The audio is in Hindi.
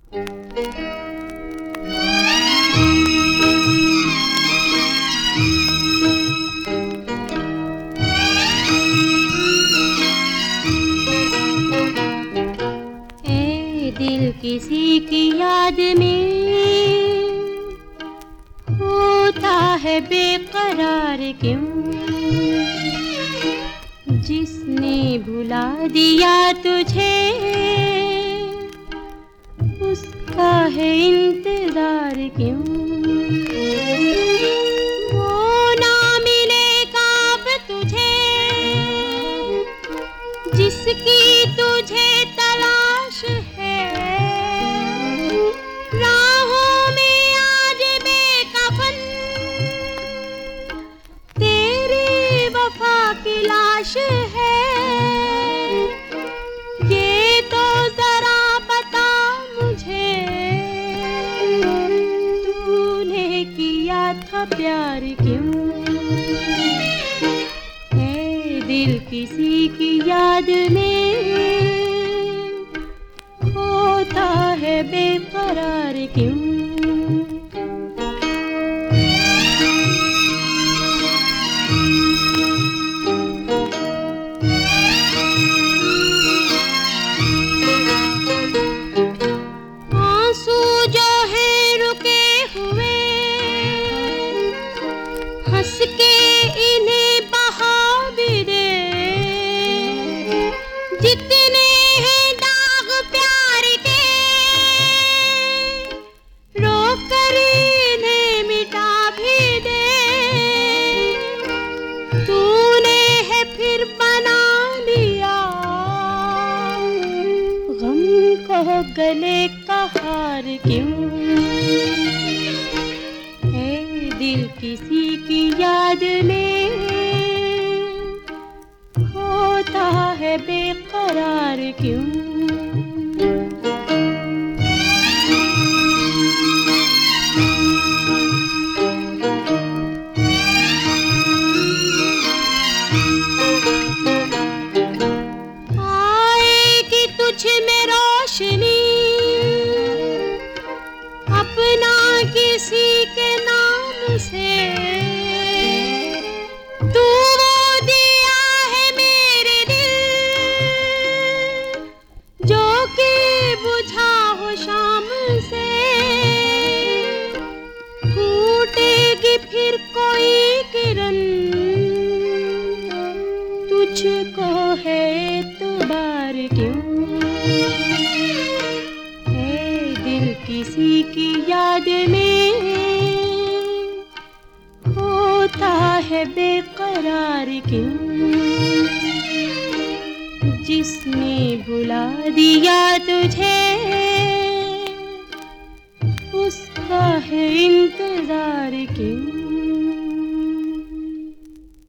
दिल किसी की याद में होता है बेकरार क्यों? जिसने भुला दिया तुझे उसका है इंतजार क्यों? वो ना मिलेगा अब तुझे जिसकी तुझे तलाश है। राहों में आज बेकफन तेरी वफा की लाश है। ये तो जरा बता मुझे तूने किया था प्यार क्यों? है दिल किसी की याद में होता है बेकरार क्यों? हंस के इन्हें बहा भी दे, जितने हैं दाग प्यार के रो कर इन्हें मिटा भी दे। तूने है फिर बना लिया गम को गले का हार क्यों? दिल किसी की याद में होता है बेकरार क्यों? आएगी तुझ में रोशनी अपना किसी के नाम से। तू वो दिया है मेरे दिल जो कि बुझा हो शाम से। फूटेगी फिर कोई किरण तुझको है एतबार क्यों? है दिल किसी की याद में होता है बेकरार क्यों? जिसने भुला दिया तुझे उसका है इंतजार क्यों?